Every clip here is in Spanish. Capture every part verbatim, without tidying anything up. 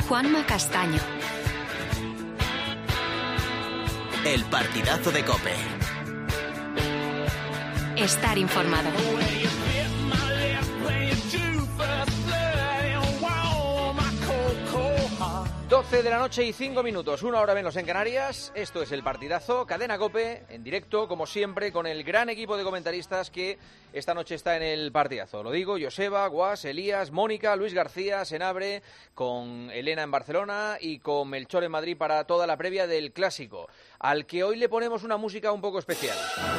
Juanma Castaño. El partidazo de COPE. Estar informado. doce de la noche y cinco minutos, una hora menos en Canarias. Esto es el partidazo, Cadena COPE, en directo, como siempre, con el gran equipo de comentaristas que esta noche está en el partidazo. Lo digo, Joseba, Guas, Elías, Mónica, Luis García, Senabre, con Elena en Barcelona y con Melchor en Madrid para toda la previa del Clásico, al que hoy le ponemos una música un poco especial.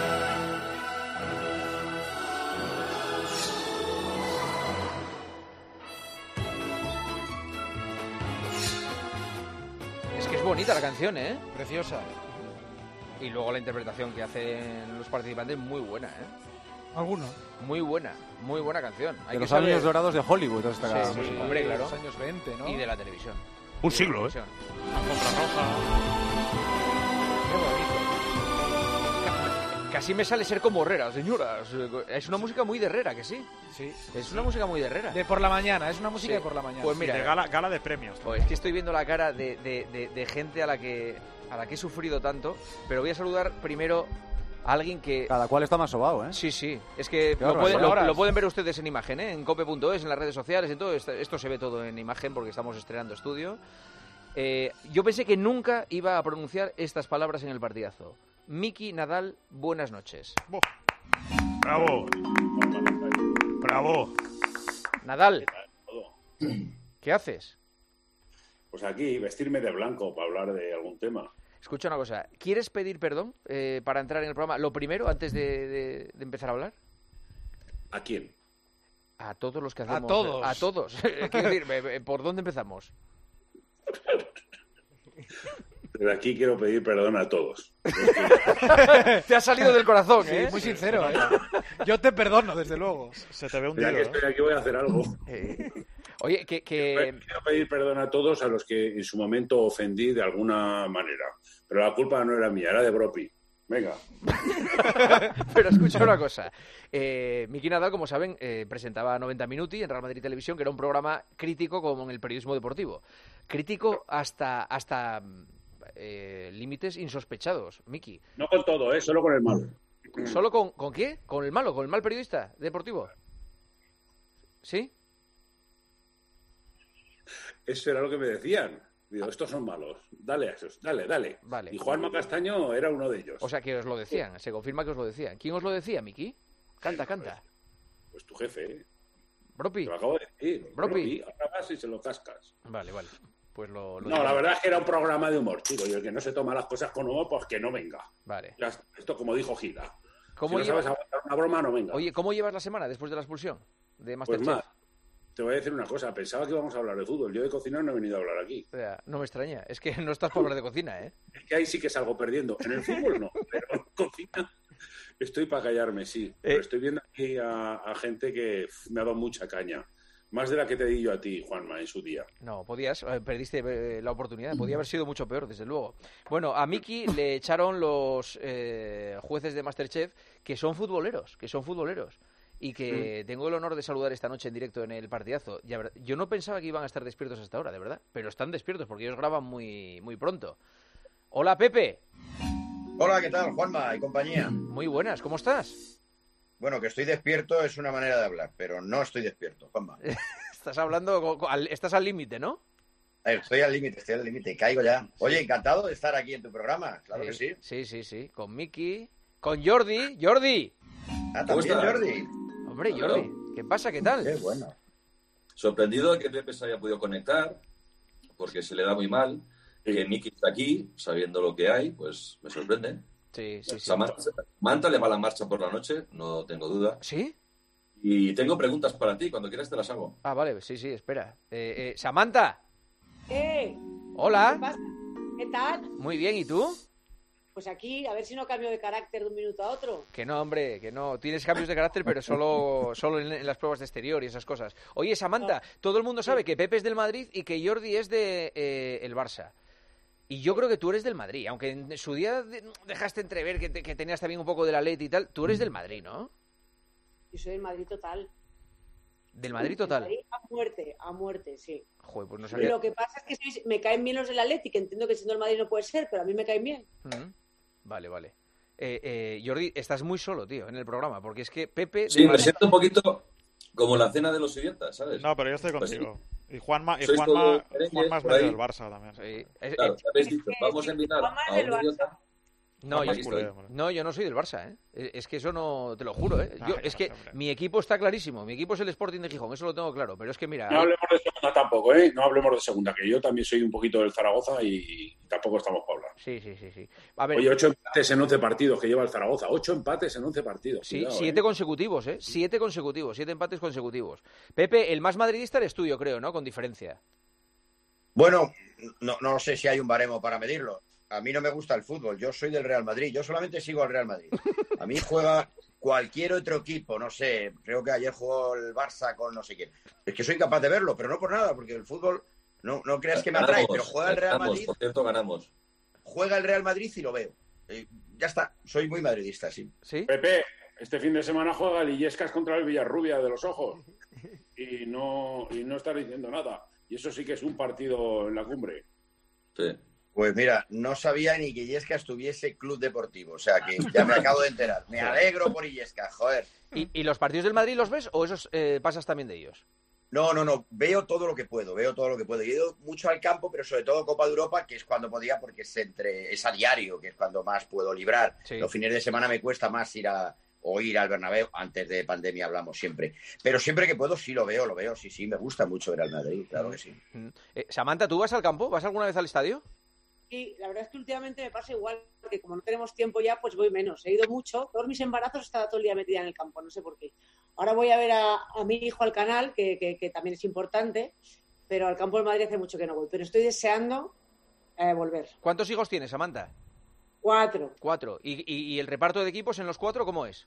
Es que es bonita la canción, ¿eh? Preciosa. Y luego la interpretación que hacen los participantes, muy buena, ¿eh? ¿Alguno? Muy buena, muy buena canción. Hay de los saber... años dorados de Hollywood, esta sí, música. Sí, hombre, claro. Los años veinte, ¿no? Y de la televisión. Un siglo, ¿eh? Alfombra roja. Qué bonito. Casi me sale ser como Herrera, señoras. Es una música muy de Herrera, que sí. Sí. Es una música muy de Herrera. De por la mañana, es una música sí. de por la mañana. Pues mira, de gala, gala de premios. Pues es que estoy viendo la cara de, de, de, de gente a la que a la que he sufrido tanto, pero voy a saludar primero a alguien que... Cada cual está más sobao, ¿eh? Sí, sí. Es que Claro, lo, pueden, lo, horas. lo pueden ver ustedes en imagen, ¿eh? En cope punto es, en las redes sociales, en todo. Esto, esto se ve todo en imagen porque estamos estrenando estudio. Eh, yo pensé que nunca iba a pronunciar estas palabras en el partidazo. Miki Nadal, buenas noches. Bravo. Bravo. Nadal, ¿qué haces? Pues aquí, vestirme de blanco para hablar de algún tema. Escucha una cosa, ¿quieres pedir perdón eh, para entrar en el programa? Lo primero, antes de, de, de empezar a hablar. ¿A quién? A todos los que hacemos. A todos. A todos. Quiero decir, ¿por dónde empezamos? Desde aquí quiero pedir perdón a todos. Te ha salido del corazón, sí, ¿eh? Muy sincero, ¿eh? Yo te perdono, desde luego. Se te ve un Ya que estoy aquí voy a hacer algo. Eh, oye, que... que... Quiero pedir perdón a todos a los que en su momento ofendí de alguna manera. Pero la culpa no era mía, era de Bropi. Venga. Pero escucha una cosa. Eh, Miki Nadal, como saben, eh, presentaba noventa Minuti en Real Madrid Televisión, que era un programa crítico como en el periodismo deportivo. Crítico hasta hasta eh, límites insospechados, Miki. No con todo, ¿eh? Solo con el malo. ¿Solo con, con qué? ¿Con el malo? ¿Con el mal periodista deportivo? ¿Sí? Eso era lo que me decían. Digo, estos son malos. Dale a esos, dale, dale. Vale. Y Juanma Castaño era uno de ellos. O sea, que os lo decían. Se confirma que os lo decían. ¿Quién os lo decía, Miki? Canta, canta. Pues, pues tu jefe, ¿eh? Bropi. Te lo acabo de decir. Bropi. Bropi. Ahora vas y se lo cascas. Vale, vale. Pues lo, lo no, digo. La verdad es que era un programa de humor, chico. Y el que no se toma las cosas con humor, pues que no venga. Vale. Ya está. Esto como dijo Gila. ¿Cómo si no llevas... sabes aguantar una broma, no venga. Oye, ¿cómo llevas la semana después de la expulsión de pues Masterchef? más. Te voy a decir una cosa, pensaba que íbamos a hablar de fútbol. Yo de cocinar no he venido a hablar aquí. O sea, no me extraña. Es que no estás para hablar de cocina, ¿eh? Es que ahí sí que salgo perdiendo. En el fútbol no, pero en cocina estoy para callarme, sí. Eh. Pero estoy viendo aquí a, a gente que ff, me ha dado mucha caña. Más de la que te di yo a ti, Juanma, en su día. No, podías, eh, perdiste eh, la oportunidad. Podía haber sido mucho peor, desde luego. Bueno, a Miki le echaron los eh, jueces de Masterchef que son futboleros, que son futboleros. Y que mm. tengo el honor de saludar esta noche en directo en el partidazo. Ya, yo no pensaba que iban a estar despiertos hasta ahora, de verdad. Pero están despiertos porque ellos graban muy, muy pronto. Hola, Pepe. Hola, ¿qué tal, Juanma y compañía? Muy buenas, ¿cómo estás? Bueno, que estoy despierto es una manera de hablar, pero no estoy despierto, Juanma. Estás hablando, estás al límite, ¿no? Estoy al límite, estoy al límite, caigo ya. Oye, encantado de estar aquí en tu programa, claro sí, que sí. Sí, sí, sí, con Miki, con Jordi. Jordi. Ah, también Jordi. Hombre, Jordi, ¿qué pasa? ¿Qué tal? Qué bueno. Sorprendido de que Pepe se haya podido conectar, porque se le da muy mal. Que Miki está aquí, sabiendo lo que hay, pues me sorprende. Sí, sí, sí. Samantha, Samantha le va la marcha por la noche, no tengo duda. ¿Sí? Y tengo preguntas para ti, cuando quieras te las hago. Ah, vale, sí, sí, espera. Eh, eh, Samantha. Eh. Hola. ¿Qué pasa? ¿Qué tal? Muy bien, ¿y tú? Pues aquí, a ver si no cambio de carácter de un minuto a otro. Que no, hombre, que no. Tienes cambios de carácter, pero solo, solo en, en las pruebas de exterior y esas cosas. Oye, Samantha, no. todo el mundo sabe que Pepe es del Madrid y que Jordi es de eh, el Barça. Y yo creo que tú eres del Madrid, aunque en su día dejaste entrever que, te, que tenías también un poco de la Leti y tal. Tú eres del Madrid, ¿no? Yo soy del Madrid total. ¿Del Madrid total? Del Madrid, muerte, a muerte, sí. Joder, pues no sabía. Lo que pasa es que sois, me caen bien los del Atleti, que entiendo que siendo el Madrid no puede ser, pero a mí me caen bien. Mm. Vale, vale. Eh, eh, Jordi, estás muy solo, tío, en el programa, porque es que Pepe... Sí, me siento un poquito como la cena de los idiotas, ¿sabes? No, pero yo estoy Pues contigo. sí. Y Juanma, y Sois Juanma, todos merengues Juanma es por medio ahí. del Barça también. Sí. Claro, habéis dicho, vamos a invitar Juanma es a del un Barça. idiota. No, yo, Juanma es culé, hombre. no, yo no soy del Barça, ¿eh? Es es que eso no, te lo juro, ¿eh? Yo, Ay, es que no sé, hombre. mi equipo está clarísimo, mi equipo es el Sporting de Gijón, eso lo tengo claro, pero es que mira... No hablemos de segunda tampoco, ¿eh? No hablemos de segunda, que yo también soy un poquito del Zaragoza y tampoco estamos para hablar. Sí, sí, sí, sí. A ver, Oye, ocho empates en once partidos que lleva el Zaragoza. Ocho empates en once partidos. sí, Cuidado, siete ¿eh? consecutivos, ¿eh? Siete consecutivos, siete empates consecutivos. Pepe, el más madridista eres tú, yo creo, ¿no? Con diferencia. Bueno, no, no sé si hay un baremo para medirlo. A mí no me gusta el fútbol, yo soy del Real Madrid, yo solamente sigo al Real Madrid. A mí juega cualquier otro equipo, no sé, creo que ayer jugó el Barça con no sé quién. Es que soy capaz de verlo, pero no por nada, porque el fútbol no, no creas que me atrae, Ganamos, pero juega el Real ganamos, Madrid, por cierto, ganamos. juega el Real Madrid y lo veo. Eh, ya está, soy muy madridista, sí. ¿Sí? Pepe, este fin de semana juega el Illescas contra el Villarrubia de los Ojos. Y no, y no está diciendo nada. Y eso sí que es un partido en la cumbre. Sí. Pues mira, no sabía ni que Illescas tuviese club deportivo, o sea que ya me acabo de enterar. Me alegro por Illescas, joder. ¿Y, y los partidos del Madrid los ves o esos eh, pasas también de ellos? No, no, no, veo todo lo que puedo, veo todo lo que puedo. He ido mucho al campo, pero sobre todo Copa de Europa, que es cuando podía, porque es entre es a diario, que es cuando más puedo librar. Sí. Los fines de semana me cuesta más ir a o ir al Bernabéu, antes de pandemia hablamos siempre. Pero siempre que puedo sí lo veo, lo veo, sí, sí, me gusta mucho ver al Madrid, claro que sí. Mm. Eh, Samantha, ¿tú vas al campo? ¿Vas alguna vez al estadio? Y la verdad es que últimamente me pasa igual, que como no tenemos tiempo ya, pues voy menos. He ido mucho, todos mis embarazos estaba todo el día metida en el campo, no sé por qué. Ahora voy a ver a, a mi hijo al canal, que, que, que también es importante, pero al campo del Madrid hace mucho que no voy. Pero estoy deseando eh, volver. ¿Cuántos hijos tienes, Samantha? Cuatro. Cuatro. ¿Y, y, y el reparto de equipos en los cuatro cómo es?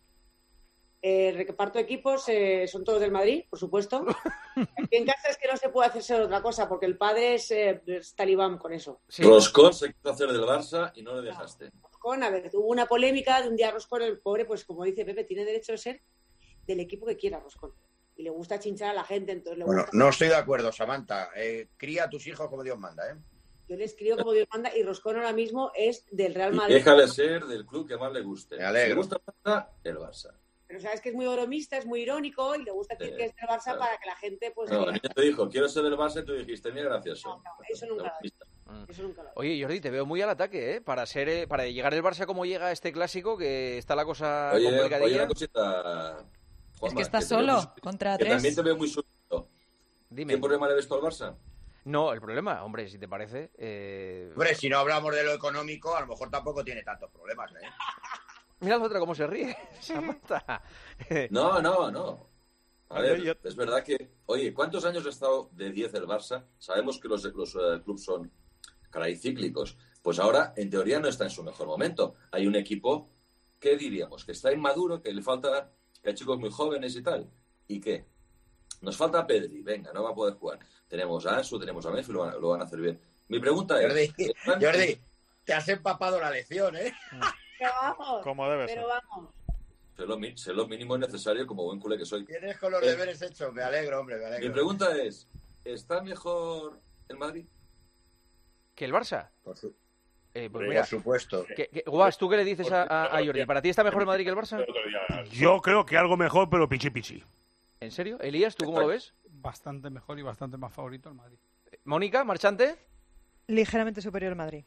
Eh, el reparto de equipos eh, son todos del Madrid, por supuesto. Aquí en casa es que no se puede hacer otra cosa, porque el padre es, eh, es talibán con eso. Sí. Roscón se quiso hacer del Barça y no le dejaste. Roscón, a ver, hubo una polémica de un día Roscón, el pobre, pues como dice Pepe, tiene derecho a ser del equipo que quiera Roscón. Y le gusta chinchar a la gente, entonces le Bueno, gusta... no estoy de acuerdo, Samantha. Eh, cría a tus hijos como Dios manda, ¿eh? Yo le escribo como Dios manda y Roscón ahora mismo es del Real Y Madrid. déjale ser del club que más le guste. Me alegro. Si le gusta el Barça, el Barça. Pero sabes que es muy bromista, es muy irónico y le gusta decir Sí, que es del Barça claro. para que la gente pues... No, diga, el niño te dijo, quiero ser del Barça y tú dijiste, mira, gracioso. No, no, eso nunca lo he dicho. Eso nunca lo he Oye, Jordi, te veo muy al ataque, ¿eh? Para ser, eh, para llegar el Barça como llega a este clásico, que está la cosa Oye, oye, complicadilla. una cosita, Juanma, Es que está te veo solo, muy- contra que tres. también te veo muy suelto. Dime. ¿Qué problema le ves tú al Barça? No, el problema, hombre, si te parece... Eh... Hombre, si no hablamos de lo económico, a lo mejor tampoco tiene tantos problemas, ¿eh? Mira la otra cómo se ríe, Samantha. No, no, no. A Oye, ver, yo- es verdad que... Oye, ¿cuántos años ha estado de diez el Barça? Sabemos que los, los eh, clubes son, caray, cíclicos. Pues ahora, en teoría, no está en su mejor momento. Hay un equipo, ¿qué diríamos? Que está inmaduro, que le falta... que hay chicos muy jóvenes y tal. ¿Y qué? Nos falta Pedri, venga, no va a poder jugar. Tenemos a Ansu, tenemos a Messi, lo van, lo van a hacer bien. Mi pregunta es... Jordi, ¿están- Jordi, te has empapado la lección, ¿eh? Pero vamos, Como debe pero ser. vamos. Sé lo, mi- sé lo mínimo necesario como buen culé que soy. Tienes con los deberes hechos, me alegro, hombre, me Mi alegro. pregunta es, ¿está mejor el Madrid? ¿Que el Barça? Por, su- Eh, pues por mira, supuesto. que- que- Guas, ¿tú qué le dices a, a- a Jordi? ¿Para ti está mejor el Madrid que el Barça? El otro día- Yo creo que algo mejor, pero pichi pichi. ¿En serio? Elías, ¿tú cómo lo ves? Bastante mejor y bastante más favorito el Madrid. ¿Mónica, marchante? Ligeramente superior al Madrid.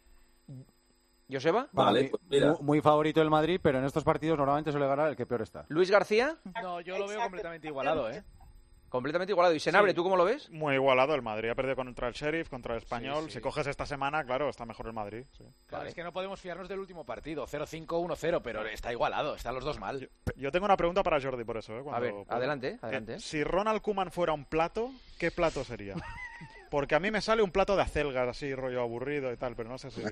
¿Joseba? Vale, Muy- pues mira. Muy, muy favorito el Madrid, pero en estos partidos normalmente suele ganar el que peor está. ¿Luis García? No, yo lo veo Exacto. completamente igualado, ¿eh? Completamente igualado. ¿Y Senabre, Sí. tú cómo lo ves? Muy igualado el Madrid. Ha perdido contra el Sheriff, contra el Español. Sí, sí. Si coges esta semana, claro, está mejor el Madrid. Sí. Claro, Vale. es que no podemos fiarnos del último partido. cero cinco, uno cero, pero está igualado. Están los dos mal. Yo, yo tengo una pregunta para Jordi por eso. ¿eh? Cuando A ver, pueda. adelante, adelante. Eh, si Ronald Koeman fuera un plato, ¿qué plato sería? Porque a mí me sale un plato de acelgas, así, rollo aburrido y tal, pero no sé si...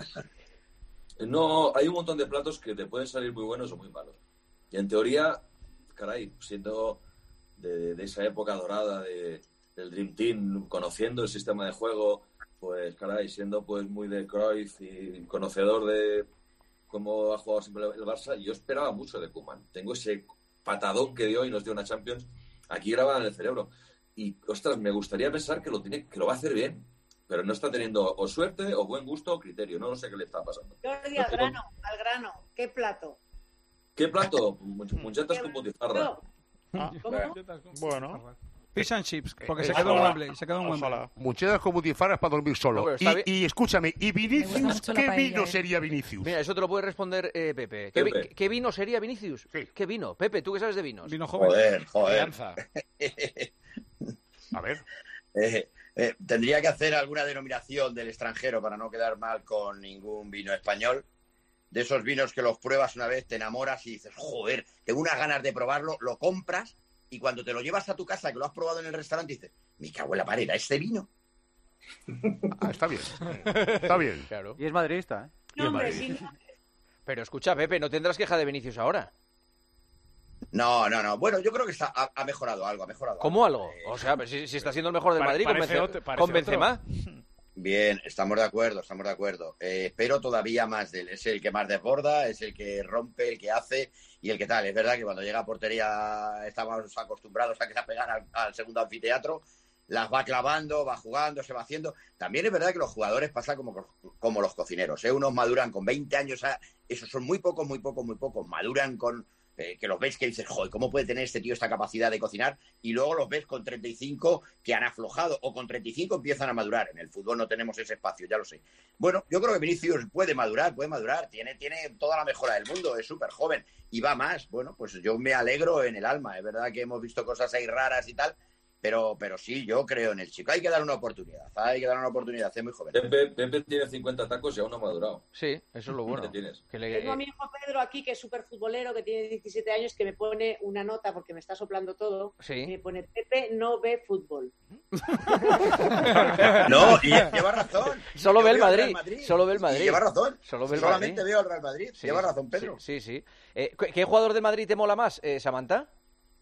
No, hay un montón de platos que te pueden salir muy buenos o muy malos. Y en teoría, caray, siendo de, de esa época dorada de, del Dream Team, conociendo el sistema de juego, pues caray, siendo pues muy de Cruyff y conocedor de cómo ha jugado siempre el Barça, yo esperaba mucho de Koeman. Tengo ese patadón que dio y nos dio una Champions aquí grabada en el cerebro. y, ostras, me gustaría pensar que lo tiene, que lo va a hacer bien, pero no está teniendo o suerte, o buen gusto, o criterio. No sé qué le está pasando. Jordi, al grano, al grano. ¿Qué plato? ¿Qué plato? Muchetas con butifarra. Ah, ¿Cómo? bueno. Fish and chips, porque se Ojalá. quedó en Wembley. Se quedó en Wembley. Ojalá. Muchetas con butifarras para dormir solo. No, pero y, está bien. y escúchame, ¿y Me gusta Vinicius? mucho la ¿Qué paella, vino eh. sería Vinicius? Mira, eso te lo puede responder eh, Pepe. ¿Qué, vi- Pepe. ¿Qué vino sería Vinicius? Sí. ¿Qué vino? Pepe, ¿tú qué sabes de vinos? Vino joven. Joder, joder. Alianza. A ver. Eh, eh, tendría que hacer alguna denominación del extranjero para no quedar mal con ningún vino español. De esos vinos que los pruebas una vez, te enamoras y dices, joder, tengo unas ganas de probarlo, lo compras y cuando te lo llevas a tu casa, que lo has probado en el restaurante, dices, me cago en la pared, ¿era este vino? Ah, está bien. Está bien. Claro. Y es madridista, ¿eh? No, hombre, sí. Pero escucha, Pepe, no tendrás queja de Vinicius ahora. No, no, no. Bueno, yo creo que está, ha, ha mejorado algo, ha mejorado ¿Cómo algo. algo? O sea, pues si, si está siendo el mejor del Pare- Madrid con, parece Bence- otro- parece con otro. Benzema. Bien, estamos de acuerdo, estamos de acuerdo. Eh, espero todavía más de él. Es el que más desborda, es el que rompe, el que hace y el que tal. Es verdad que cuando llega a portería estamos acostumbrados a que se pegar al, al segundo anfiteatro, las va clavando, va jugando, se va haciendo. También es verdad que los jugadores pasan como, como los cocineros, ¿eh? Unos maduran con veinte años, a, esos son muy pocos, muy pocos, muy pocos. Maduran con... Eh, que los ves que dices, joder, ¿cómo puede tener este tío esta capacidad de cocinar? Y luego los ves con treinta y cinco que han aflojado, o con treinta y cinco empiezan a madurar. En el fútbol no tenemos ese espacio, ya lo sé. Bueno, yo creo que Vinicius puede madurar, puede madurar, tiene, tiene toda la mejora del mundo, es súper joven y va más. Bueno, pues yo me alegro en el alma. Es verdad que hemos visto cosas ahí raras y tal, pero, pero sí, yo creo en el chico. Hay que dar una oportunidad, hay que dar una oportunidad, es muy joven. Pepe, Pepe tiene cincuenta tacos y aún no ha madurado. Sí, eso es lo bueno. ¿Qué tienes? Que le- Tengo a mi hijo Pedro aquí, que es súper futbolero, que tiene diecisiete años, que me pone una nota, porque me está soplando todo, Sí. y me pone, Pepe no ve fútbol. No, y lleva razón. Solo Yo ve el veo al Madrid, Real solo ve el Y Madrid. lleva razón. Solo ve el Solamente Madrid. veo al Real Madrid. Sí, lleva razón, Pedro. Sí, sí. sí. Eh, ¿qué, qué jugador de Madrid te mola más, eh, Samantha?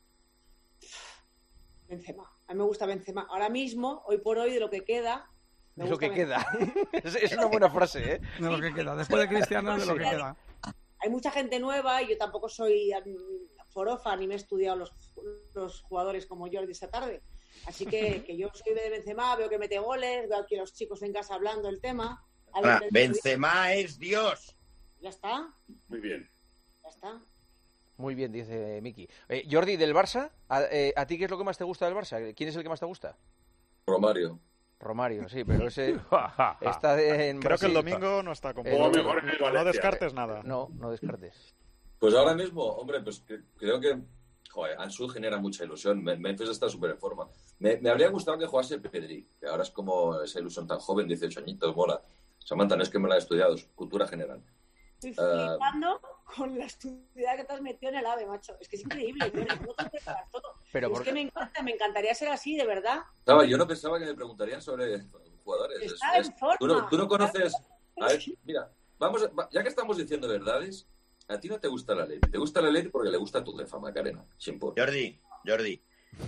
Benzema. A mí me gusta Benzema. Ahora mismo, hoy por hoy, de lo que queda... me Es lo gusta que Benzema. queda. es, es una buena frase, ¿eh? De lo que queda. Después de Cristiano, es de lo que queda. Hay mucha gente nueva y yo tampoco soy mm, forofa ni me he estudiado los, los jugadores como Jordi esta tarde. Así que, que yo soy de Benzema, veo que mete goles, veo aquí a los chicos en casa hablando del tema. Ahora, Benzema es Dios. Ya está, Muy bien. ya está. Muy bien, dice Miki. Eh, Jordi, del Barça, ¿a, eh, ¿a ti qué es lo que más te gusta del Barça? ¿Quién es el que más te gusta? Romario. Romario, sí, pero ese está de- en Creo que el Brasil. domingo no está Eh, convocado. no, mejor en el No Valencia, descartes nada. No, no descartes. Pues ahora mismo, hombre, pues que- creo que joder, Ansu genera mucha ilusión. Me- Memphis está súper en forma. Me, me habría gustado que jugase Pedri, que ahora es como esa ilusión tan joven, dieciocho añitos, mola. Samantha, no es que me la he estudiado, es cultura general. Estoy Ah. flipando con la estudiada que te has metido en el AVE, macho. Es que es increíble, tío, ¿cómo te preparas todo? Pero es por- que me encanta, me encantaría ser así, de verdad. Estaba, yo no pensaba que me preguntarían sobre jugadores. Es- Está es- en forma. tú, no, tú no conoces... A ver, mira, vamos a- va- ya que estamos diciendo verdades, a ti no te gusta la ley. Te gusta la ley porque le gusta tu jefa, Macarena. Sin por. Jordi, Jordi,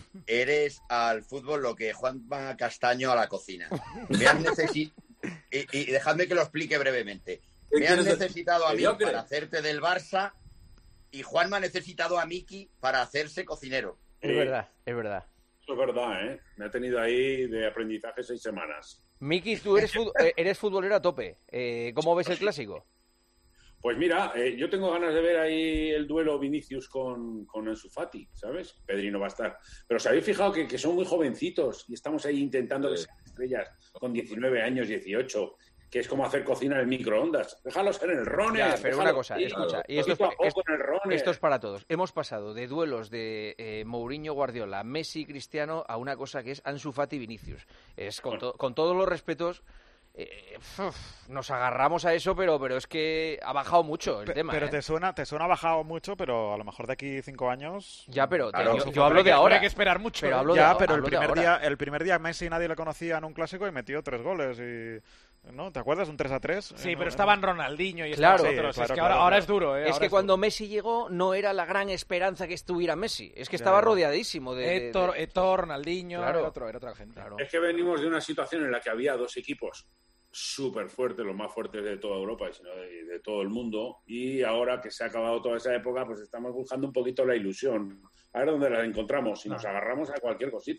eres al fútbol lo que Juanma Castaño a la cocina. Me has necesi- y, y dejadme que lo explique brevemente. ¿Qué Me has quieres decir? necesitado a mí Mediocre. para hacerte del Barça y Juanma ha necesitado a Miki para hacerse cocinero. Es verdad, es verdad. Eso es verdad, ¿eh? Me ha tenido ahí de aprendizaje seis semanas. Miki, tú eres, fut- eh, eres futbolero a tope. Eh, ¿Cómo ves el clásico? Pues mira, eh, yo tengo ganas de ver ahí el duelo Vinicius con, con Ansu Fati, ¿sabes? Pedri no va a estar. Pero os habéis fijado que, que son muy jovencitos y estamos ahí intentando que Sí. sean estrellas con diecinueve años, dieciocho, que es como hacer cocina en el microondas. Déjalos en el Rones. Ya, pero una déjalos cosa, ahí, escucha, y poquito esto es, a poco esto- en el Rones. esto es para todos. Hemos pasado de duelos de eh, Mourinho Guardiola, Messi Cristiano a una cosa que es Ansu Fati Vinicius. Es con, to- con todos los respetos, eh, uf, nos agarramos a eso, pero, pero es que ha bajado mucho el Pe- tema. pero ¿eh? te suena, te suena bajado mucho, pero a lo mejor de aquí cinco años. Ya, pero te- Claro, yo, sí, yo hablo de Habrá ahora. que esperar mucho. Pero ¿eh? hablo de Ya, ahora, pero el hablo de primer ahora. día, el primer día Messi nadie le conocía en un clásico y metió tres goles y ¿no? ¿Te acuerdas? Un tres a tres. Sí, En- pero en- estaban Ronaldinho y Claro. estaban Sí, otros. claro, es que ahora, claro, ahora claro. es duro, ¿eh? Es Ahora que cuando duro. Messi llegó no era la gran esperanza que estuviera Messi. Es que estaba Ya. rodeadísimo de... de- Héctor, de- Héctor, Ronaldinho, Claro. era, otro, era otra gente. Claro. Es que venimos de una situación en la que había dos equipos súper fuertes, los más fuertes de toda Europa y sino de, de todo el mundo, y ahora que se ha acabado toda esa época, pues estamos buscando un poquito la ilusión. A ver dónde la encontramos, si nos agarramos a cualquier cosita.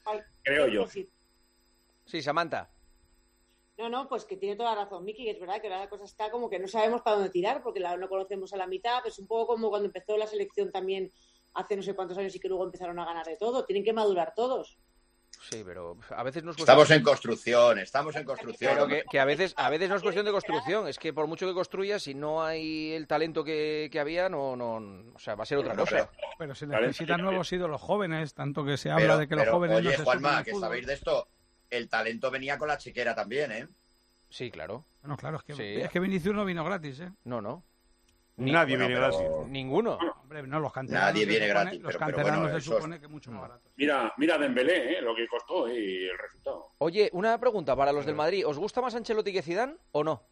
Ay, creo yo. Sí, Samantha. No, no, pues que tiene toda la razón, Miki, que es verdad que ahora la cosa está como que no sabemos para dónde tirar, porque la, no conocemos a la mitad, pues un poco como cuando empezó la selección también hace no sé cuántos años y que luego empezaron a ganar de todo. Tienen que madurar todos. Sí, pero a veces no es Estamos cuestión... en construcción, estamos en construcción. Pero que, que a veces a veces no es cuestión de construcción, es que por mucho que construyas, si no hay el talento que, que había, no, no, o sea, va a ser otra Pero, cosa. pero se necesitan nuevos ídolos jóvenes, tanto que se habla Pero, de que pero, los jóvenes oye, no se Juanma, suman al que fútbol. sabéis de esto, el talento venía con la chequera también, ¿eh? Sí, claro. Bueno, claro, es que, Sí. es que Vinicius no vino gratis, ¿eh? No, no. Nadie Bueno, viene pero- gratis. Ninguno. Hombre, no, los canteranos Nadie se viene supone- gratis, Los pero- pero canteranos bueno, se eso es- supone que mucho más barato. Mira, mira Dembélé, ¿eh? Lo que costó y el resultado. Oye, una pregunta para los del Madrid. ¿Os gusta más Ancelotti que Zidane o no?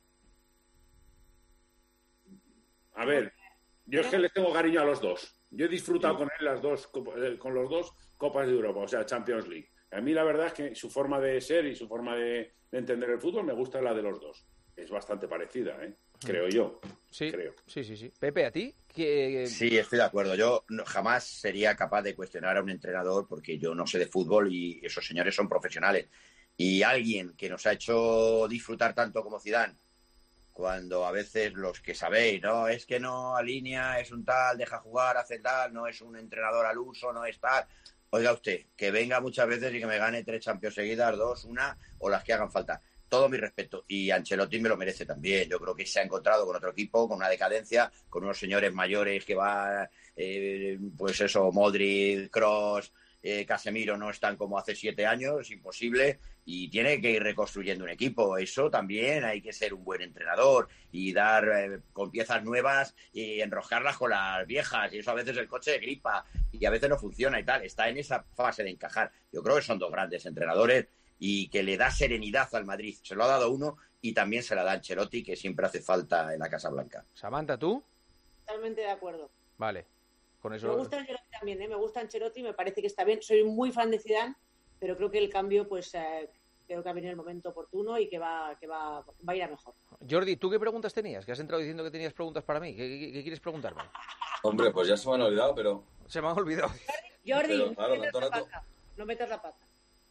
A ver, yo es que les tengo cariño a los dos. Yo he disfrutado con él las dos, copa- eh, con los dos Copas de Europa, o sea, Champions League. A mí la verdad es que su forma de ser y su forma de, de entender el fútbol me gusta la de los dos. Es bastante parecida, ¿eh? Creo yo. Sí, Creo. sí, sí, sí. Pepe, ¿a ti? ¿Qué... Sí, estoy de acuerdo. Yo no- jamás sería capaz de cuestionar a un entrenador porque yo no sé de fútbol y esos señores son profesionales. Y alguien que nos ha hecho disfrutar tanto como Zidane, cuando a veces los que sabéis, no, es que no alinea, es un tal, deja jugar, hace tal, no es un entrenador al uso, no es tal. Oiga usted, que venga muchas veces y que me gane tres Champions seguidas, dos, una o las que hagan falta. Todo mi respeto. Y Ancelotti me lo merece también. Yo creo que se ha encontrado con otro equipo, con una decadencia, con unos señores mayores que va, eh, pues eso, Modric, Kroos, eh, Casemiro no están como hace siete años, es imposible, y tiene que ir reconstruyendo un equipo. Eso también hay que ser un buen entrenador y dar eh, con piezas nuevas y enroscarlas con las viejas, y eso a veces el coche de gripa y a veces no funciona y tal. Está en esa fase de encajar. Yo creo que son dos grandes entrenadores y que le da serenidad al Madrid. Se lo ha dado uno y también se la da Ancelotti, que siempre hace falta en la Casa Blanca. Samantha, ¿tú? Totalmente de acuerdo. Vale. Con eso... Me gusta Ancelotti también, ¿eh? Me gusta Ancelotti, me parece que está bien. Soy muy fan de Zidane, pero creo que el cambio, pues, eh, creo que ha venido el momento oportuno y que va, que va, va a ir a mejor. Jordi, ¿tú qué preguntas tenías? Que has entrado diciendo que tenías preguntas para mí. ¿Qué, qué- qué quieres preguntarme? Hombre, pues ya se me han olvidado, pero Se me han olvidado. Jordi, Pero, claro, no, metas tanto la rato. pata, no metas la pata.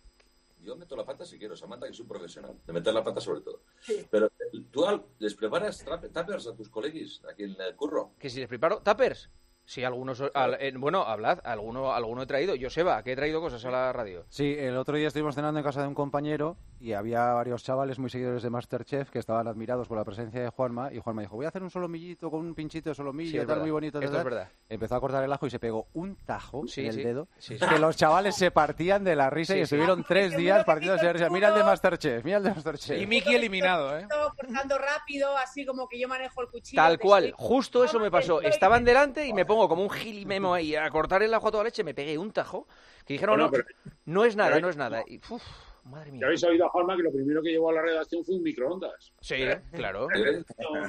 yo meto la pata si quiero, Samantha, que soy un profesional, de meter la pata sobre todo. Pero eh, tú al- les preparas trap- tuppers a tus colegis aquí en el curro. ¿Que si les preparo? ¿Tuppers? Sí, algunos... al- eh, bueno, hablad. Alguno, alguno he traído. Joseba, que he traído cosas a la radio. Sí, el otro día estuvimos cenando en casa de un compañero y había varios chavales muy seguidores de MasterChef que estaban admirados por la presencia de Juanma, y Juanma dijo, voy a hacer un solomillito con un pinchito de solomillo, Sí, es tal, verdad. muy bonito. Esto tal, es tal. verdad. Empezó a cortar el ajo y se pegó un tajo Sí, en el sí. dedo, Sí, sí. que los chavales se partían de la risa Sí, y sí. estuvieron tres días partidos de risa. Mira el de MasterChef, mira el de MasterChef. Y Miki eliminado, ¿eh? Cortando rápido, así como que yo manejo el cuchillo. Tal te cual, estoy- justo eso me pasó. estoy- Estaban delante y me pongo como un gilimemo ahí a cortar el ajo a toda leche, me pegué un tajo, que dijeron, Bueno, no, pero- no es nada, pero- no es nada. Y, uf, madre Ya mía. habéis oído a Juanma que lo primero que llevó a la redacción fue un microondas. Sí, claro. ¿Eh?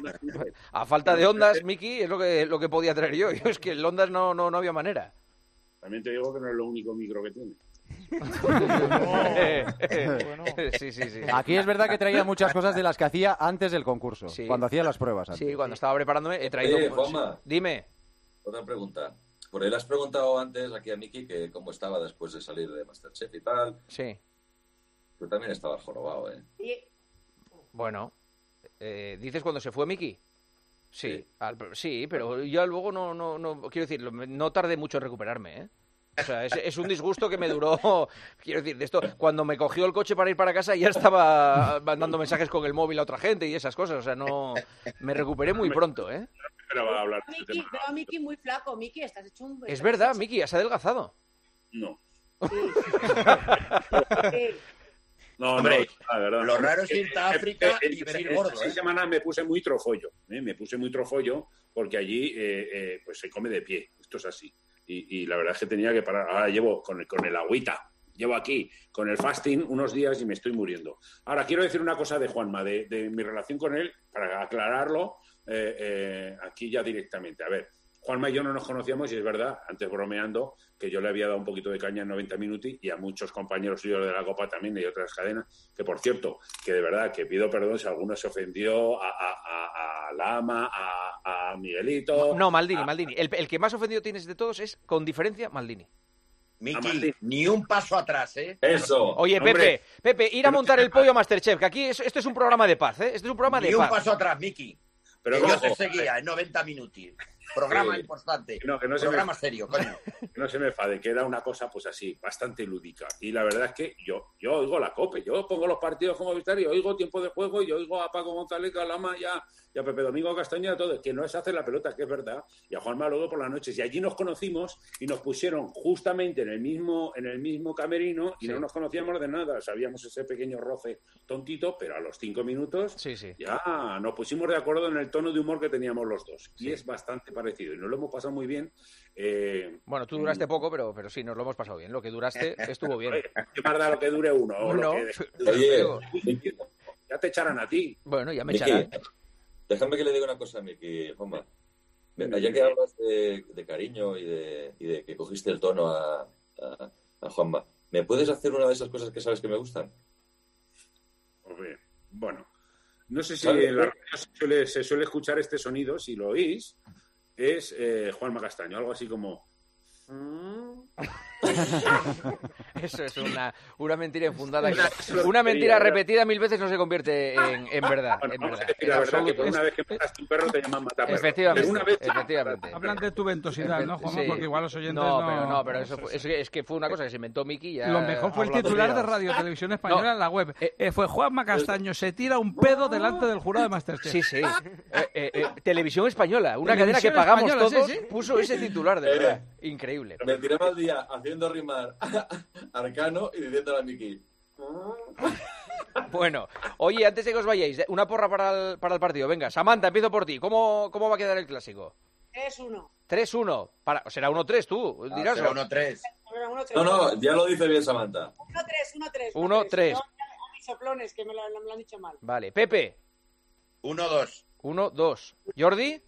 A falta de ondas, Miki, es lo que, lo que podía traer yo. Yo es que el ondas no, no, no había manera. También te digo que no es lo único micro que tiene. bueno. Sí, sí, sí. Aquí es verdad que traía muchas cosas de las que hacía antes del concurso, Sí. cuando hacía las pruebas. Antes. Sí, cuando estaba preparándome he traído... Oye, Juanma. Dime. Otra pregunta. Por él has preguntado antes aquí a Miki que cómo estaba después de salir de Masterchef y tal. Sí. Tú también estabas jorobado, ¿eh? Y- Bueno, eh, ¿dices cuando se fue Miki? Sí, Sí. al- sí, pero yo luego no, no, no, quiero decir, no tardé mucho en recuperarme, ¿eh? O sea, es, es un disgusto que me duró, quiero decir, de esto, cuando me cogió el coche para ir para casa ya estaba mandando mensajes con el móvil a otra gente y esas cosas, o sea, no, me recuperé muy pronto, ¿eh? Pero va a hablar de este Miki, tema. veo a Miki muy flaco. Miki, estás hecho un... Es verdad, Miki, has adelgazado. No. Sí. No, Hombre, no, la verdad. lo raro es irte a Eh, África eh, y eh, venir eh, gordo, Esta ¿eh? semana me puse muy trofollo, ¿eh? Me puse muy trofollo porque allí eh, eh, pues se come de pie, esto es así. Y, y la verdad es que tenía que parar. Ahora llevo con el, con el agüita, llevo aquí con el fasting unos días y me estoy muriendo. Ahora, quiero decir una cosa de Juanma, de, de mi relación con él, para aclararlo eh, eh, aquí ya directamente. A ver, Juanma y yo no nos conocíamos y es verdad, antes bromeando, que yo le había dado un poquito de caña en noventa minutos y a muchos compañeros suyos de la Copa también y de otras cadenas, que por cierto, que de verdad que pido perdón si alguno se ofendió a, a, a, a Lama, a, a Miguelito. No, Maldini, a- Maldini. El, el que más ofendido tienes de todos es, con diferencia, Maldini. Miki, ni un paso atrás, ¿eh? Eso. Oye, Pepe, Hombre. Pepe, ir a montar el pollo a Masterchef, que aquí es- esto es un programa de paz, ¿eh? Esto es un programa de Ni un paz. paso atrás, Miki. Pero Que yo ojo, te seguía en noventa minutos. Programa Sí. importante. No, que no se Programa me- serio, coño. que no se me enfade, que era una cosa pues así, bastante lúdica. Y la verdad es que yo, yo oigo la COPE, yo pongo los partidos como Movistar y oigo tiempo de juego y oigo a Paco González Calama y a, y a Pepe Domingo Castañeda, todo, que no es hacer la pelota, que es verdad, y a Juanma luego por las noches. Y allí nos conocimos y nos pusieron justamente en el mismo, en el mismo camerino y Sí. no nos conocíamos de nada, sabíamos ese pequeño roce tontito, pero a los cinco minutos Sí, sí. ya nos pusimos de acuerdo en el tono de humor que teníamos los dos. Y es bastante parecido. Y nos lo hemos pasado muy bien. Eh, Bueno, tú duraste poco, pero, pero sí, nos lo hemos pasado bien. Lo que duraste estuvo bien. Oye, ¿qué más da lo que dure uno? O No. lo que... Oye, Ya te echarán a ti. Bueno, ya me Miki, echarán. déjame que le diga una cosa a Miki, Juanma. Ya que hablas de, de cariño y de, y de que cogiste el tono a, a, a Juanma, ¿me puedes hacer una de esas cosas que sabes que me gustan? Hombre, bueno, no sé si ¿Sabes? en la radio se suele, se suele escuchar este sonido, si lo oís, es eh, Juanma Castaño, algo así como... Eso es una, una mentira infundada. Una que- Una mentira tontería, repetida mil veces no se convierte en, en verdad. Bueno, en vamos verdad. a decir En la verdad, que absoluto. por una vez que mataste un perro te llaman mataperro. Efectivamente, Pero una vez... efectivamente. Hablan de tu ventosidad, ¿no, Juanma? Sí. Porque igual los oyentes no, no... pero no, pero eso fue- es, que, es que fue una cosa que se inventó Miki. Ya... Lo mejor fue el Hablando titular de liados. Radio Televisión Española en la web. Eh, fue Juanma Castaño, se tira un pedo delante del jurado de Masterchef. Sí, sí. Eh, eh, eh, Televisión Española, una cadena Televisión que pagamos Española, sí, todos, sí. puso ese titular, de Eh, verdad. Increíble. Me tiré mal día haciendo rimar Arcano y diciéndole a Miki. Bueno, oye, antes de que os vayáis, una porra para el, para el partido. Venga, Samantha, empiezo por ti. ¿Cómo, cómo va a quedar el clásico? tres uno. tres uno. Para... Será uno tres, tú. Ah, Dirás. será uno tres. No, no, ya lo dice bien Samantha. uno tres, uno tres. uno tres. No, a mis soplones, que me lo, me lo han dicho mal. Vale, Pepe. uno dos. uno dos. Jordi.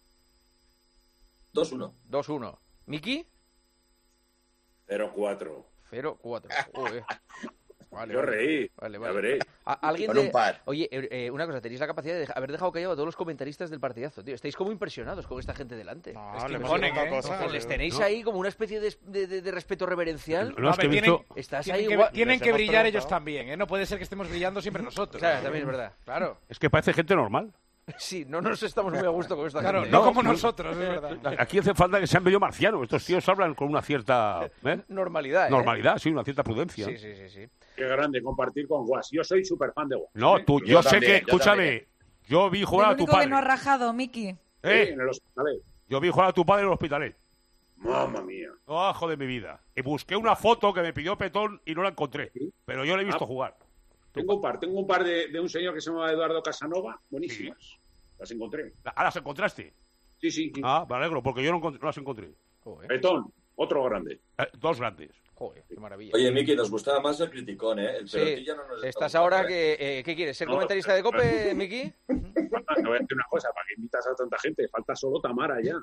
dos uno. dos uno. Miki. cero cuatro. cero cuatro. Vale, Yo vale. reí, Vale, ya vale. veréis. A- ¿Alguien Con de- un par. Oye, eh, eh, una cosa, tenéis la capacidad de deja- haber dejado callado a todos los comentaristas del partidazo, tío. Estáis como impresionados con esta gente delante. No, Es que le hemos ponen, contado ¿eh? cosas. Ojo, les tenéis No. ahí como una especie de, de- de- de respeto reverencial. No, es que he visto... Estás Tienen ahí que, igual. tienen Les que hemos brillar preguntado. ellos también, ¿eh? No puede ser que estemos brillando siempre nosotros. O sea, también es verdad. Claro. Es que parece gente normal. Sí, no nos estamos muy a gusto con esta Claro, gente. no No, como no. nosotros, es verdad. Aquí hace falta que sean medio marcianos. Estos tíos hablan con una cierta ¿eh? Normalidad, ¿eh? normalidad, sí, una cierta prudencia. Sí, sí, sí, sí. Qué grande compartir con Guas. Yo soy súper fan de Guas. No, ¿eh? tú, Yo yo, sé también, que, yo escúchame, también. yo vi jugar El a tu único padre. que no ha rajado, Miki. Sí, ¿eh? en el hospital. Yo vi jugar a tu padre en el hospitalet. Mamma mía. Ojo de mi vida. Y busqué una foto que me pidió Petón y no la encontré. Pero yo le he visto Ah. jugar. Tengo un par, tengo un par de, de un señor que se llama Eduardo Casanova, buenísimas. Las encontré. ¿Ah, las encontraste? Sí, sí, sí. Ah, me alegro, porque yo no, encont- no las encontré. Joder, Betón, otro grande. Eh, dos grandes. joder, qué maravilla. Oye, Miki, nos gustaba más el criticón, ¿eh? El Sí, pelotilla no nos estás está ahora gustando, ¿eh? que... eh, ¿Qué quieres? ¿Ser No, comentarista de COPE, Miki? Te voy a decir una cosa, ¿para qué invitas a tanta gente? Falta solo Tamara ya.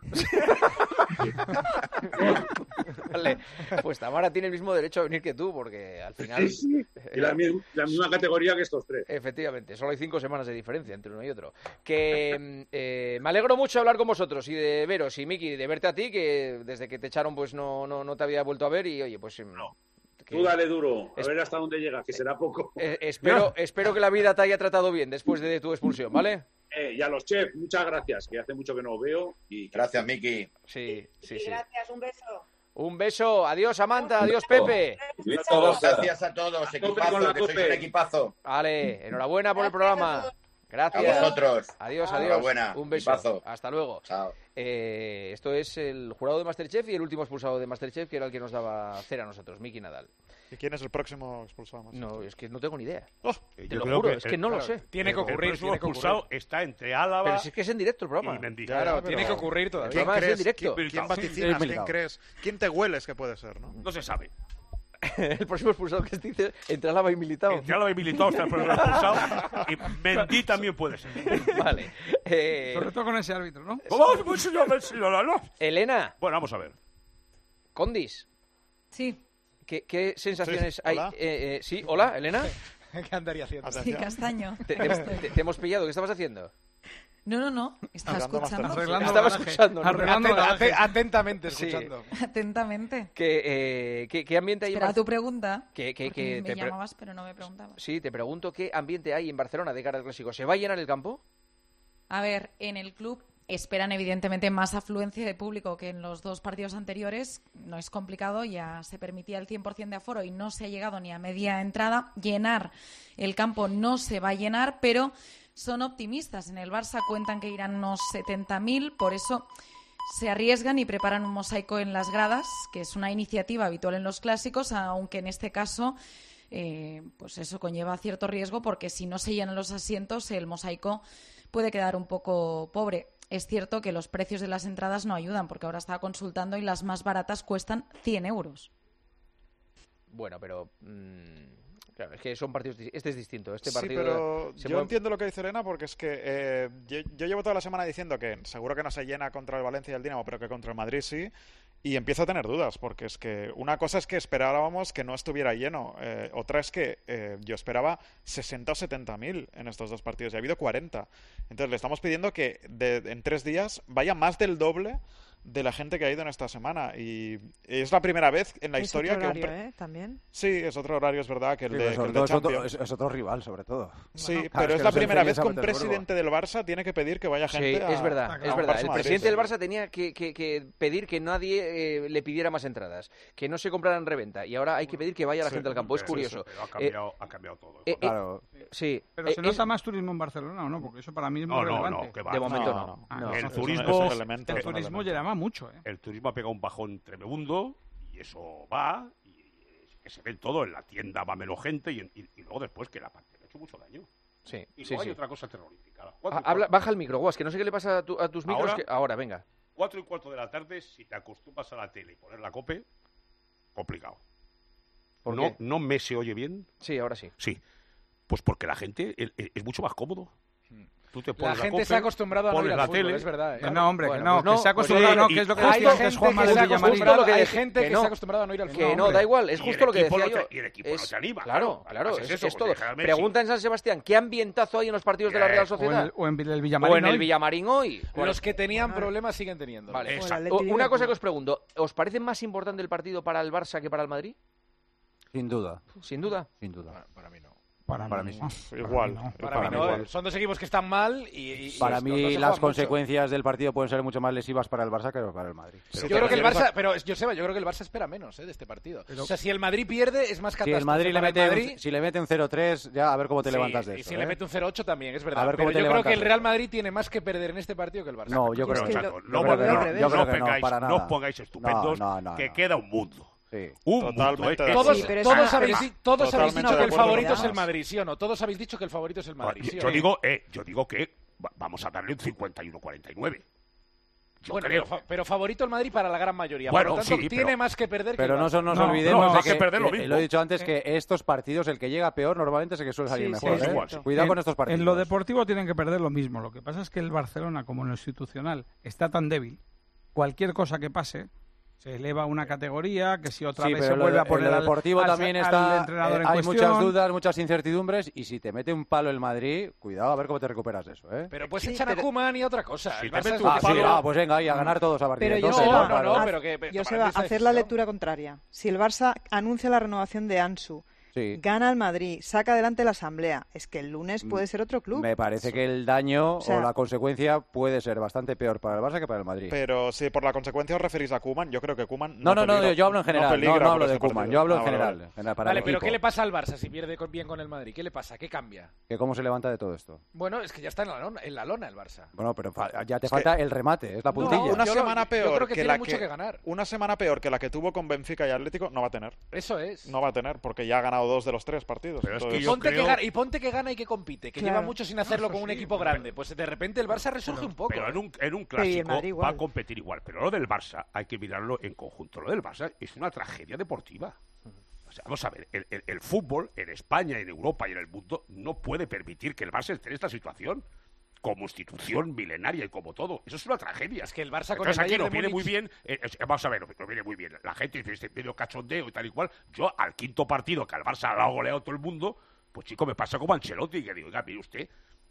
Vale, pues Tamara tiene el mismo derecho a venir que tú, porque al final... Sí, sí. Y la, mi- la misma categoría que estos tres. Efectivamente, solo hay cinco semanas de diferencia entre uno y otro. Que eh, me alegro mucho de hablar con vosotros y de veros, y Miki, de verte a ti, que desde que te echaron pues no, no, no te había vuelto a ver y oye, pues... No. Tú dale duro, a Es- ver hasta dónde llegas, que será poco. Eh, espero, espero que la vida te haya tratado bien después de tu expulsión, ¿vale? Eh, y a los chefs, muchas gracias, que hace mucho que no os veo. Y Gracias, Miki. Sí, sí, sí. Gracias, un beso. Un beso, adiós Samantha, adiós Pepe. Gracias a todos, con equipazo, la que sois Cope. un equipazo. Vale, enhorabuena por el programa. Gracias. A vosotros. Adiós, adiós. Enhorabuena. Un beso. Equipazo. Hasta luego. Chao. Eh, esto es el jurado de Masterchef y el último expulsado de Masterchef, que era el que nos daba cera a nosotros, Miki Nadal. ¿Y quién es el próximo expulsado más? No, es que no tengo ni idea. Oh, Te Yo lo creo juro, que es que el- no lo claro, sé. Tiene que El ocurrir, próximo tiene que expulsado ocurrir. está entre Álava Pero si es que es en directo el programa. y Mendy. Claro, pero- tiene que ocurrir todavía. ¿Quién programa es en crees? directo. ¿Quién, quién Sí, vaticinas? es ¿Quién militado. crees? ¿Quién te hueles que puede ser, no? No se sabe. El próximo expulsado que dice entre Álava y Militao. Entre Álava y Militao está el próximo expulsado. Y Mendy también puede ser. Vale. Eh, Sobre todo con ese árbitro, ¿no? ¿Cómo? Pues sí, no, sí, no, no, no. Elena, Bueno, vamos a ver. Condis, Sí, ¿qué, qué sensaciones Sí, hay? hola. Eh, eh, sí, hola, Elena. ¿Qué andaría haciendo? sí, Castaño. Te, te- te- te hemos pillado, ¿qué estabas haciendo? No, no, no. Estaba Hablando más escuchando. Arreglando Estaba garaje. escuchando, ¿no? Arreglando Atenta- garaje. atenta- atentamente Sí. escuchando. Atentamente. ¿Qué, eh, qué, qué ambiente hay en Espera Barcelona? tu pregunta. Que, que, porque que me te pre- llamabas, pero no me preguntabas. Sí, te pregunto qué ambiente hay en Barcelona de cara al Clásico. ¿Se va a llenar el campo? A ver, en el club esperan evidentemente más afluencia de público que en los dos partidos anteriores. No es complicado, ya se permitía el cien por ciento de aforo y no se ha llegado ni a media entrada. Llenar el campo no se va a llenar, pero son optimistas. En el Barça cuentan que irán unos setenta mil, por eso se arriesgan y preparan un mosaico en las gradas, que es una iniciativa habitual en los clásicos, aunque en este caso eh, pues eso conlleva cierto riesgo, porque si no se llenan los asientos el mosaico puede quedar un poco pobre. Es cierto que los precios de las entradas no ayudan, porque ahora estaba consultando y las más baratas cuestan cien euros. Bueno, pero... mmm, claro, es que son partidos... di- Este es distinto. Este Sí, partido pero se yo mueve- entiendo lo que dice Elena, porque es que eh, yo, yo llevo toda la semana diciendo que seguro que no se llena contra el Valencia y el Dinamo, pero que contra el Madrid sí, y empiezo a tener dudas, porque es que una cosa es que esperábamos que no estuviera lleno, eh, otra es que eh, yo esperaba sesenta o setenta mil en estos dos partidos, y ha habido cuarenta. Entonces le estamos pidiendo que de- en tres días vaya más del doble de la gente que ha ido en esta semana, y es la primera vez en la Es historia otro que un horario, pre- ¿eh? También. Sí, es otro horario, es verdad, que el Sí, de, pero que sobre el todo de es otro, Champions. es- es otro rival, sobre todo. Sí, Claro, pero es es que la los primera San vez que un Petersburgo. presidente del Barça tiene que pedir que vaya Sí, gente a... es verdad, a- es a verdad. Barça El Madrid, presidente sí. del Barça tenía que, que- que pedir que nadie eh, le pidiera más entradas, que no se compraran reventa, y ahora hay que pedir que vaya la Sí, gente al campo. Es sí, curioso. sí, pero ha Eh, cambiado, ha cambiado todo. eh, eh, Claro. sí. Pero eh, se es- nota más turismo en Barcelona, ¿o no? Porque eso para mí es muy No, no, relevante. no, que va. De momento No, no. Ah, no. el eso- eso- turismo, eso es un elemento, El es un turismo elemento. llama mucho, ¿eh? el turismo ha pegado un bajón tremendo y eso va y que se ve todo en la tienda, va menos gente y, y- y luego después que la pandemia ha hecho mucho daño. Sí, Y sí, luego sí. hay otra cosa terrorífica. A las Ah, cuatro y habla- cuarto- baja el micro, Guas, que no sé qué le pasa a, tu- a tus micros. ¿Ahora? que- Ahora, venga. Cuatro y cuarto de la tarde, si te acostumbras a la tele y poner la cope, complicado. ¿Por no, qué? ¿No me se oye bien? Sí, ahora sí. Sí. Pues porque la gente el- el- es mucho más cómodo. Tú te La pones gente cope, se ha acostumbrado a no pones ir al la fútbol, tele. es verdad. ¿eh? Que no, hombre, Bueno, que no, pues que se ha no, acostumbrado, pues, no, eh, que es lo que hay decía gente antes Juanma que del se ha Villamarín. acostumbrado- Lo que hay decía- gente que, que se ha no. acostumbrado a no ir al Que fútbol. no, hombre. da igual, es Y justo el lo que equipo decía no yo. te- y el equipo no Es- te anima, claro, claro. claro, Además es, es eso, es pues todo. dejar a Messi. Pregunta en San Sebastián, ¿qué ambientazo hay en los partidos de la Eh, Real O en Sociedad? el, o en el O Villamarín en el hoy. Villamarín hoy. Los que tenían problemas siguen teniendo. Vale. O el Atleti O- Una Liverpool. cosa que os pregunto, ¿os parece más importante el partido para el Barça que para el Madrid? Sin duda, Sin duda. sin duda. Para mí no. Para, Para mí mí no. Igual. Para mí no. Para, Para mí mí no. igual. Son dos equipos que están mal y, y- y Para los dos mí se las juegan mucho. consecuencias del partido pueden ser mucho más lesivas para el Barça que para el Madrid. Pero Yo creo que el refieres Barça, a- pero Joseba, yo creo que el Barça espera menos ¿eh, de este partido. o sea, si el Madrid pierde es más Si catástrofe el Madrid le para el mete, Madrid. un, si le mete un cero tres, ya a ver cómo te Sí, levantas de y eso. si ¿eh? le mete un cero ocho también, es verdad. A ver cómo pero te yo creo levantas que el de Real eso. Madrid tiene más que perder en este partido que el Barça. No, yo Pues creo que que lo- no. no, Yo creo que lo no, al revés. yo no creo que no, pongáis, para no nada. os pongáis estupendos, No, no, no, que no. queda un mundo. Sí. Un Totalmente mundo, de ¿eh? acuerdo. Todos, Sí, pero es todos, una- habéis, di- todos habéis Totalmente dicho de que el acuerdo favorito es contigo. el Madrid, ¿sí o no? Todos habéis dicho que el favorito es el Madrid, ¿sí o Yo no? digo, eh, yo digo que va- vamos a darle un cincuenta y uno cuarenta y nueve. Yo Bueno, creo. pero, fa- pero favorito el Madrid para la gran mayoría. Bueno, Por lo tanto, sí, tiene pero- más que perder que Pero el no Barça. son- nos No, olvidemos no, de más que perder lo que, mismo. lo he dicho antes, que estos partidos, el que llega peor normalmente es el que suele salir Sí, mejor. sí, ¿eh? igual, sí. Cuidado En- con estos partidos. En lo deportivo tienen que perder lo mismo. Lo que pasa es que el Barcelona, como en lo institucional, está tan débil. Cualquier cosa que pase se eleva una categoría, que si otra Sí, vez pero se lo, vuelve a en poner lo al- deportivo al- también al está. entrenador eh, en hay cuestión. muchas dudas, muchas incertidumbres, y si te mete un palo el Madrid, cuidado a ver cómo te recuperas de eso. ¿eh? Pero pues Sí, echar pero- a Koeman y otra cosa. Si el te Barça mete es un lo Ah, que sí, palo- tiene. ah, pues venga, ahí a ganar todos a partir Pero de yo, entonces. no, ¿no? no, no, Claro. pero que... pero Yo se tomar va a esa hacer la decisión. lectura contraria. Si el Barça anuncia la renovación de Ansu, Sí. gana al Madrid, saca adelante la Asamblea, es que el lunes puede ser otro club. Me parece que el daño O sea- o la consecuencia puede ser bastante peor para el Barça que para el Madrid. Pero si por la consecuencia os referís a Koeman, yo creo que Koeman No, no, no, peligra- yo hablo en general, no, peligra no por hablo de este Koeman, partido. yo hablo Ah, en vale, general. vale. en general, para Vale, el pero equipo. ¿qué le pasa al Barça si pierde con- bien con el Madrid? ¿Qué le pasa? ¿Qué cambia? Que cómo se levanta de todo esto. Bueno, es que ya está en la lona, en la, lona el Barça. Bueno, pero fa- ya te Es falta el remate, es la No, puntilla. una Yo no- semana yo peor creo que tiene la mucho que, que ganar. Una semana peor que la que tuvo con Benfica y Atlético no va a tener. Eso es. No va a tener porque ya ha ganado dos de los tres partidos. Pero es que Entonces- yo Ponte creo- que gana, y ponte que gana y que compite, que Claro. lleva mucho sin hacerlo Eso con un sí, equipo pero- grande. Pues de repente el Barça resurge un poco. Pero ¿eh? en un, en un y el clásico Madrid igual. va a competir igual. Pero lo del Barça hay que mirarlo en conjunto. Lo del Barça es una tragedia deportiva. O sea, vamos a ver, el, el- el fútbol en España, en Europa y en el mundo no puede permitir que el Barça esté en esta situación. Como institución milenaria y como todo. Eso es una tragedia. Es que el Barça con Entonces el aquí Bayern nos de viene Múnich- muy bien, eh, es- vamos a ver, nos viene muy bien. La gente dice este medio cachondeo y tal y cual. Yo al quinto partido que al Barça lo ha goleado todo el mundo, pues chico, me pasa como Ancelotti, que digo, oiga, mire usted,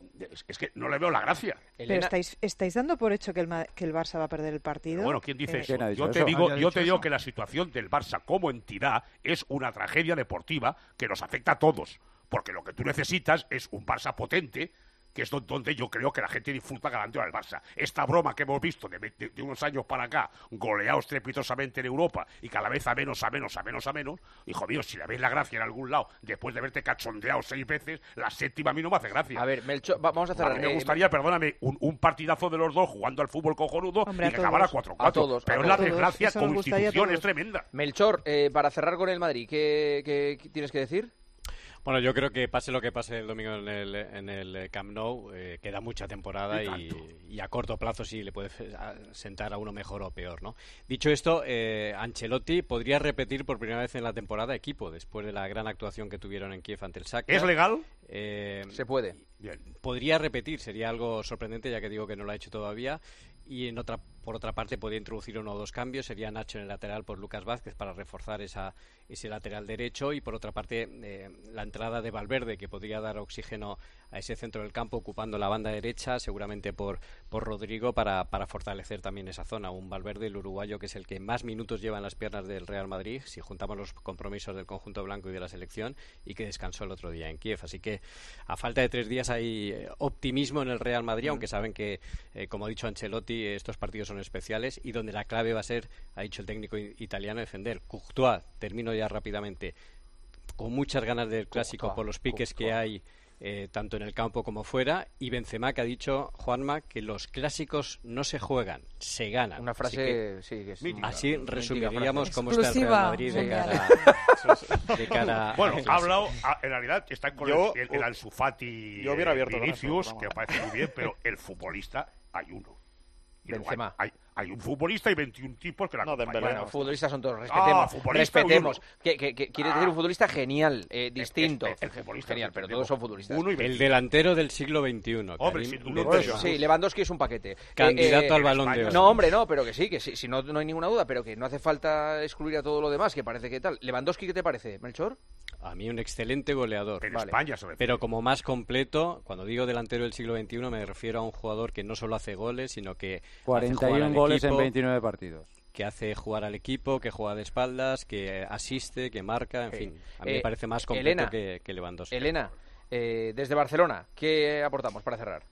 Es, es que no le veo la gracia. Pero estáis, estáis dando por hecho que el, que el Barça va a perder el partido. Pero bueno, ¿quién dice eh, eso? ¿Quién Yo te eso? digo, yo te digo eso? que la situación del Barça como entidad es una tragedia deportiva que nos afecta a todos. Porque lo que tú necesitas es un Barça potente, que es donde yo creo que la gente disfruta ganando al Barça. Esta broma que hemos visto de, de, de unos años para acá, goleados estrepitosamente en Europa y cada vez a menos, a menos, a menos, a menos, hijo mío, si le veis la gracia en algún lado, después de haberte cachondeado seis veces, la séptima a mí no me hace gracia. A ver, Melchor, vamos a cerrar. A mí me eh, gustaría, perdóname, un, un partidazo de los dos jugando al fútbol cojonudo Hombre, y a que todos. acabara cuatro A cuatro. todos, Pero a es la todos. desgracia Eso nos como gustaría a institución todos. es tremenda. Melchor, eh, para cerrar con el Madrid, ¿qué, qué, qué tienes que decir? Bueno, yo creo que pase lo que pase el domingo en el, en el Camp Nou, eh, queda mucha temporada y, y a corto plazo sí le puede sentar a uno mejor o peor, ¿no? Dicho esto, eh, Ancelotti podría repetir por primera vez en la temporada equipo, después de la gran actuación que tuvieron en Kiev ante el Shakhtar. ¿Es legal? Eh, Se puede. Bien. Podría repetir, sería algo sorprendente, ya que digo que no lo ha hecho todavía. Y en otra, por otra parte podría introducir uno o dos cambios, sería Nacho en el lateral por Lucas Vázquez para reforzar esa, ese lateral derecho, y por otra parte eh, la entrada de Valverde, que podría dar oxígeno a ese centro del campo ocupando la banda derecha, seguramente por, por Rodrigo, para, para fortalecer también esa zona. Un Valverde, el uruguayo, que es el que más minutos lleva en las piernas del Real Madrid, si juntamos los compromisos del conjunto blanco y de la selección, y que descansó el otro día en Kiev. Así que a falta de tres días hay eh, optimismo en el Real Madrid, mm. aunque saben que, eh, como ha dicho Ancelotti, estos partidos son especiales y donde la clave va a ser, ha dicho el técnico italiano, defender. Courtois, termino ya rápidamente, con muchas ganas del clásico Courtois, por los piques Courtois. que hay eh, tanto en el campo como fuera, y Benzema, que ha dicho, Juanma, que los clásicos no se juegan, se ganan. Una frase, así que, sí, que es mítica, así resumiríamos cómo está el Exclusiva Real Madrid de cara, de cara bueno, a ha hablado, a, en realidad está con Yo, el, el, el Ansu Fati, yo hubiera abierto con Vinicius, eso, que me parece muy bien, pero el futbolista hay uno. Y Benzema. Hay, hay, hay un futbolista y veintiún tipos que la No, acompañan. Dembélé. Bueno, futbolistas son todos, respetemos. Ah, futbolista respetemos. uno. Que, que, que quiere Ah. decir un futbolista genial, eh, distinto. El, el, el futbolista genial, pero tenemos todos son futbolistas. Uno y el delantero del siglo veintiuno. Hombre, Karim sin duda. Benzema. Sí, Lewandowski es un paquete. Candidato Eh, eh, al Balón de Oro. No, hombre, no, pero que sí, que sí, si no, no hay ninguna duda, pero que no hace falta excluir a todo lo demás, que parece que tal. ¿Lewandowski qué te parece, Melchor? A mí un excelente goleador. En Vale. España, sobre todo. Pero como más completo, cuando digo delantero del siglo veintiuno me refiero a un jugador que no solo hace goles, sino que cuarenta y hace jugar uno al goles equipo, en veintinueve partidos. que hace jugar al equipo, que juega de espaldas, que asiste, que marca, en Sí. fin. A mí Eh, me parece más completo Elena, que, que Lewandowski. Elena, eh, desde Barcelona, ¿qué aportamos para cerrar?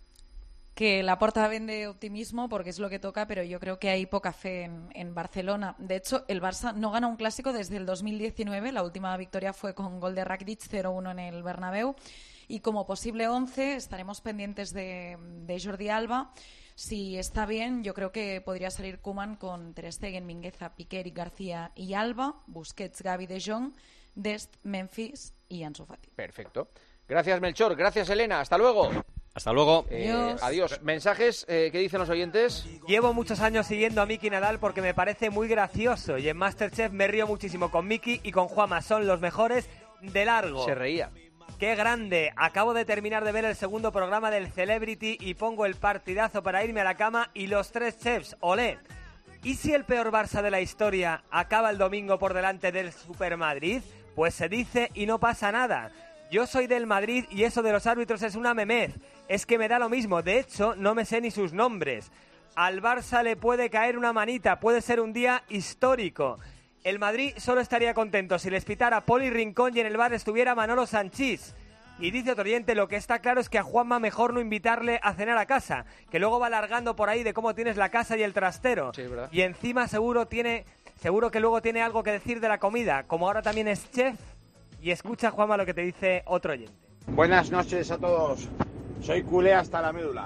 Que Laporta vende optimismo porque es lo que toca, pero yo creo que hay poca fe en, en Barcelona. De hecho, el Barça no gana un clásico desde el dos mil diecinueve. La última victoria fue con gol de Rakitic, cero uno en el Bernabéu. Y como posible once estaremos pendientes de, de Jordi Alba. Si está bien, yo creo que podría salir Koeman con Ter Stegen, Mingueza, Piqué, García y Alba, Busquets, Gavi, De Jong, Dest, Memphis y Ansu Fati. Perfecto. Gracias, Melchor. Gracias, Elena. Hasta luego. Hasta luego. Eh, Adiós. adiós. Mensajes, eh, ¿qué dicen los oyentes? Llevo muchos años siguiendo a Miki Nadal porque me parece muy gracioso y en MasterChef me río muchísimo con Miki y con Juanma. Son los mejores de largo. Se reía. ¡Qué grande! Acabo de terminar de ver el segundo programa del Celebrity y pongo el partidazo para irme a la cama y los tres chefs. ¡Olé! ¿Y si el peor Barça de la historia acaba el domingo por delante del Supermadrid? Pues se dice y no pasa nada. Yo soy del Madrid y eso de los árbitros es una memez. Es que me da lo mismo. De hecho, no me sé ni sus nombres. Al Barça le puede caer una manita. Puede ser un día histórico. El Madrid solo estaría contento si les pitara Poli Rincón y en el bar estuviera Manolo Sanchís. Y dice otro oyente, lo que está claro es que a Juanma mejor no invitarle a cenar a casa, que luego va largando por ahí de cómo tienes la casa y el trastero. Sí, ¿verdad? Y encima seguro tiene, seguro que luego tiene algo que decir de la comida, como ahora también es chef. Y escucha, Juanma, lo que te dice otro oyente. Buenas noches a todos. Soy culé hasta la médula.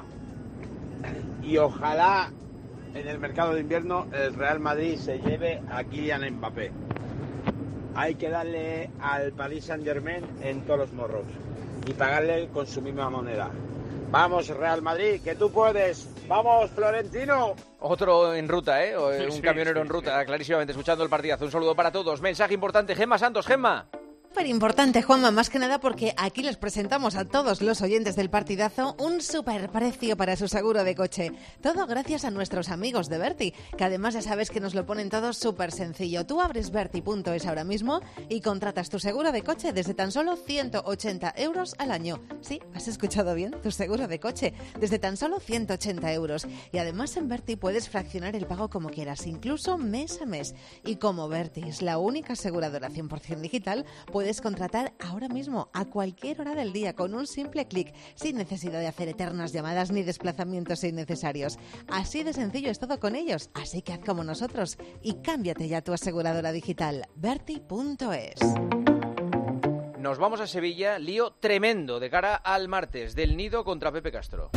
Y ojalá en el mercado de invierno el Real Madrid se lleve a Kylian Mbappé. Hay que darle al Paris Saint-Germain en todos los morros y pagarle con su misma moneda. Vamos, Real Madrid, que tú puedes. ¡Vamos, Florentino! Otro en ruta, ¿eh? O, eh, un Sí, camionero sí, en ruta, clarísimamente, escuchando el partidazo. Un saludo para todos. Mensaje importante. Gemma Santos, Gemma. súper importante, Juanma, más que nada porque aquí les presentamos a todos los oyentes del partidazo un súper precio para su seguro de coche. Todo gracias a nuestros amigos de Berti, que además ya sabes que nos lo ponen todo súper sencillo. Tú abres berti punto es ahora mismo y contratas tu seguro de coche desde tan solo ciento ochenta euros al año. Sí, has escuchado bien, tu seguro de coche, desde tan solo ciento ochenta euros. Y además en Berti puedes fraccionar el pago como quieras, incluso mes a mes. Y como Berti es la única aseguradora cien por ciento digital, puedes contratar ahora mismo, a cualquier hora del día, con un simple clic, sin necesidad de hacer eternas llamadas ni desplazamientos innecesarios. Así de sencillo es todo con ellos, así que haz como nosotros y cámbiate ya tu aseguradora digital, berti punto es. Nos vamos a Sevilla, lío tremendo de cara al martes, del Nido contra Pepe Castro.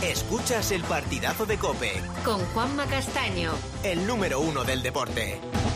Escuchas el partidazo de COPE. Con Juanma Castaño. El número uno del deporte.